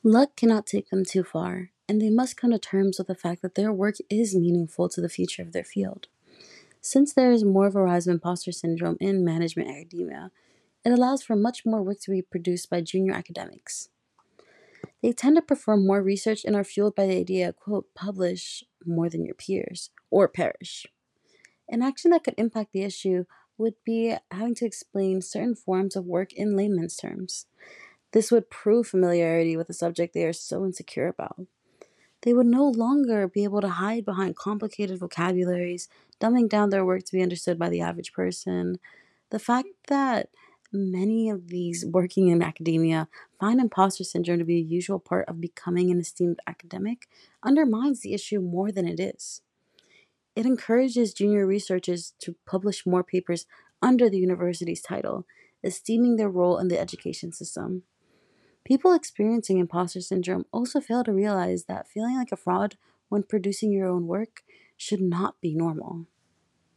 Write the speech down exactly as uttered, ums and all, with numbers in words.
Luck cannot take them too far, and they must come to terms with the fact that their work is meaningful to the future of their field. Since there is more of a rise of imposter syndrome in management academia, it allows for much more work to be produced by junior academics. They tend to perform more research and are fueled by the idea, quote, publish more than your peers, or perish. An action that could impact the issue would be having to explain certain forms of work in layman's terms. This would prove familiarity with a subject they are so insecure about. They would no longer be able to hide behind complicated vocabularies, dumbing down their work to be understood by the average person. The fact that many of these working in academia find imposter syndrome to be a usual part of becoming an esteemed academic undermines the issue more than it is. It encourages junior researchers to publish more papers under the university's title, esteeming their role in the education system. People experiencing imposter syndrome also fail to realize that feeling like a fraud when producing your own work should not be normal.